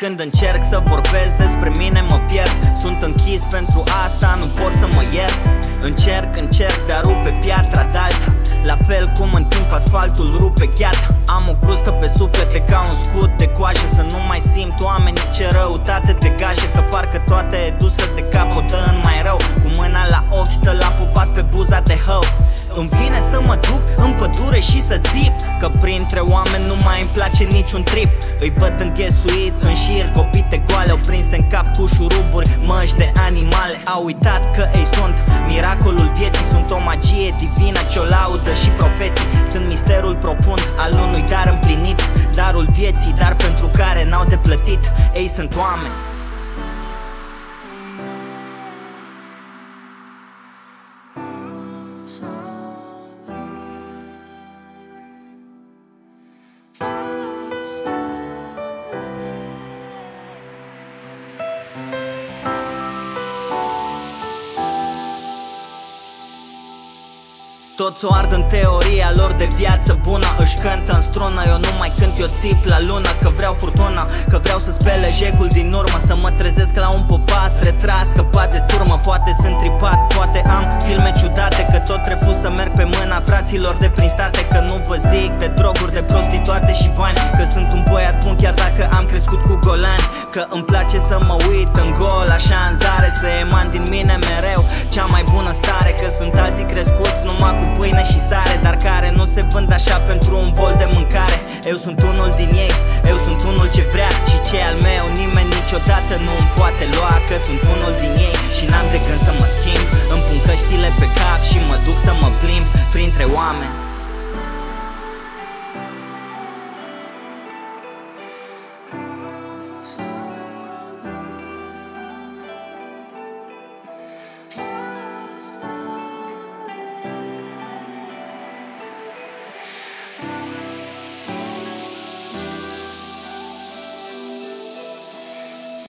când încerc să vorbesc despre mine mă pierd. Sunt închis pentru asta, nu pot să mă iert. Încerc, dar rupe piatra d'alta, la fel cum în timp asfaltul rupe gheata. Am o crustă pe suflete ca un scut de coajă, să nu mai simt oamenii ce răutate degajă. Că parcă toate e dusă de cap, o dă în mai rău. Cu mâna la ochi stă la pupas pe buza de hău. Îmi vine să mă duc în pădure și să țip, că printre oameni nu mai îmi place niciun trip. Îi văd înghesuiți în șir, copite goale, au prinse în cap cu șuruburi, măști de animale. Au uitat că ei sunt miracolul vieții, sunt o magie divină ce-o laudă și profeții. Sunt misterul profund al unui dar împlinit, darul vieții, dar pentru care n-au de plătit. Ei sunt oameni. Toți o ard în teoria lor de viață bună, își cântă în strună, eu nu mai cânt, eu țip la lună. Că vreau furtună, că vreau să spele jecul din urmă, să mă trezesc la un popas retras, scăpat de turmă. Poate sunt tripat, poate am filme ciudate, că tot refuz să merg pe mâna fraților de prin state. Că nu vă zic de droguri, de prostituate și bani, că sunt un băiat bun chiar dacă am crescut cu golani. Că îmi place să mă uit în gol, așa în zare, să eman din mine mereu cea mai bună stare. Că sunt alții crescuți numai cu pâine și sare, dar care nu se vând așa pentru un bol de mâncare. Eu sunt unul din ei, eu sunt unul ce vrea și ce al meu nimeni niciodată nu îmi poate lua. Că sunt unul din ei și n-am de gând să mă schimb. Îmi pun căștile pe cap și mă duc să mă plimb printre oameni.